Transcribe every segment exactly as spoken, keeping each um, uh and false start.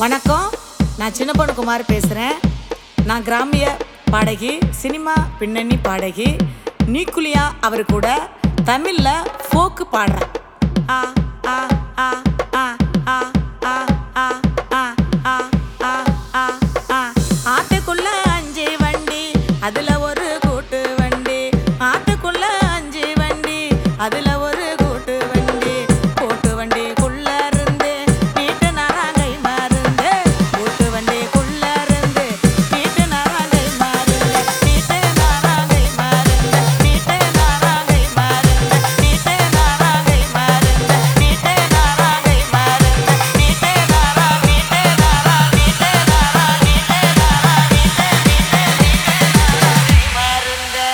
வணக்கம், நான் சின்ன பொண்ணு குமார் பேசுகிறேன். நான் கிராமிய பாடகி, சினிமா பின்னணி பாடகி. நீக்குலியா அவர் கூட தமிழில் ஃபோக்கு பாடுறேன். ஆ ஆ ஆ ஆ ஆ ஆ ஆ ஆ ஆ ஆ ஆ ஆ ஆட்டுக்குள்ள அஞ்சு வண்டி, அதில் ஒரு கூட்டு வண்டி. ஆட்டுக்குள்ள அஞ்சு வண்டி, அதில் ஒரு கூட்டு வண்டி. கூட்டு வண்டிக்குள்ள இருந்து வீட்டு நாராங்கை மருந்து. கூட்டு வண்டிக்குள்ள இருந்து வீட்டு நாராங்கை மருந்து. வீட்டு நாராங்கை மருந்து. வீட்டு நாராங்கை மருந்து. வீட்டு நாராங்கை மருந்து. வீட்டு நாராங்கை மருந்து. வீட்டு நாரா வீட்டு நாரா வீட்டு நாரா வீட்டு நாரா வீட்டு மருந்து.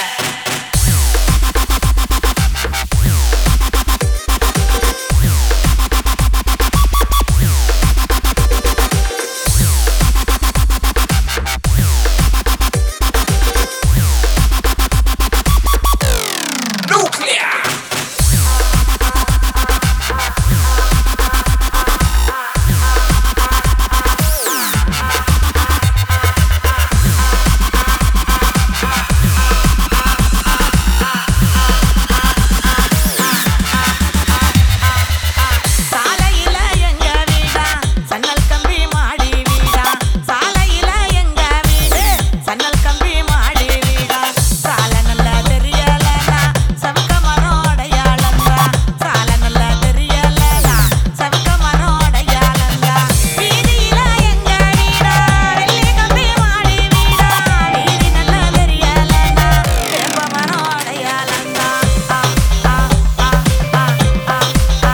சாலையில எங்க வீடா, சன்னல் கம்பி மாடி வீடா. சாலையில எங்க வீடு, சன்னல் கம்பி மாடி வீடா. சாலை நல்லா தெரியலனா சவுக்க மரம் அடையாளந்தா. சாலை நல்லா தெரியலனா சவுக்க மரம் அடையாளந்தா. வீதியில எங்க வீடா, வெள்ளி கம்பி மாடி வீடா. வீதி நல்லா தெரியலனா வேப்ப மரம் அடையாளந்தா. ஆ ஆ ஆ ஆ ஆ ஆ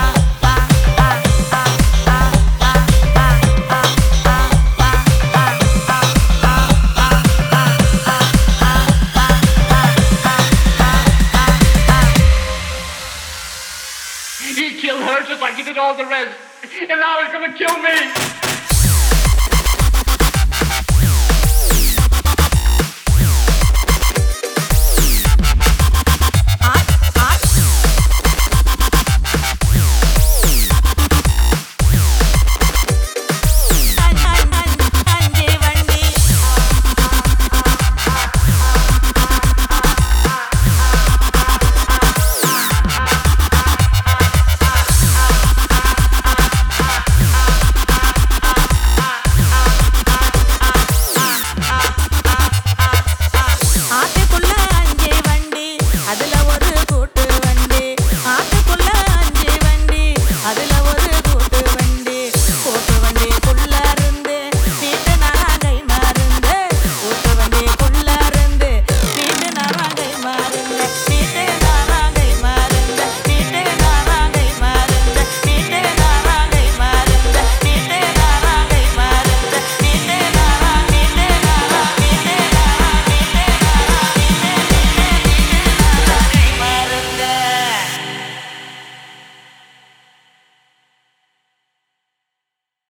He killed her just like he did all the rest. And now he's gonna kill me.